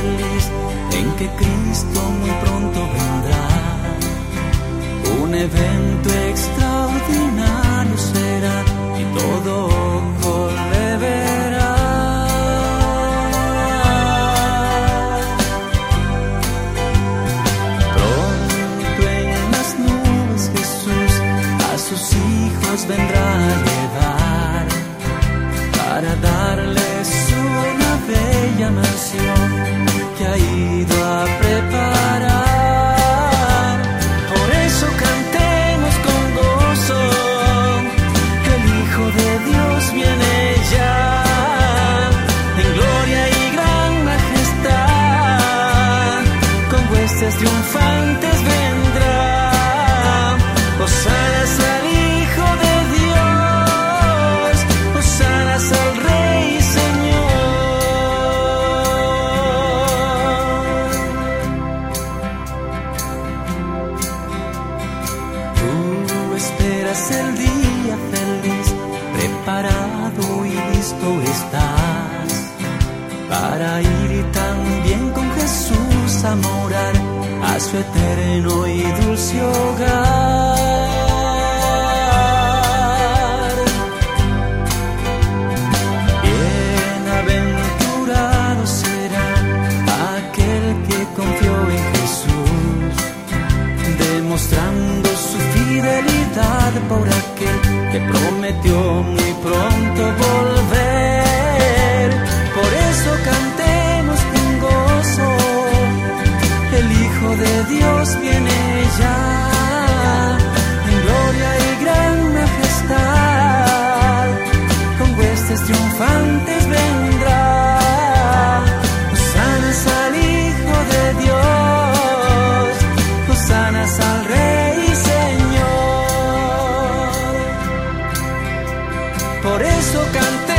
feliz en que Cristo muy pronto vendrá. Un evento extraordinario será y todo ojo le verá. Pronto en las nubes Jesús a sus hijos vendrá a llevar para darles una bella mansión que ha ido a preparar. Por eso cantemos con gozo, que el Hijo de Dios viene ya, en gloria y gran majestad, con huestes triunfantes vendrá. Hosanas al Hijo de Dios, hosanas al Rey el día feliz, preparado y listo estás para ir también con Jesús a morar a su eterno y dulce hogar. Bienaventurado será aquel que confió en Jesús, demostrando su fidelidad por aquel que prometió muy pronto volver. Por eso cantemos con gozo, el Hijo de Dios viene ya, en gloria y gran majestad, con huestes triunfantes vendrá. Hosanas al Hijo de Dios, hosanas al Rey Señor. Por eso canté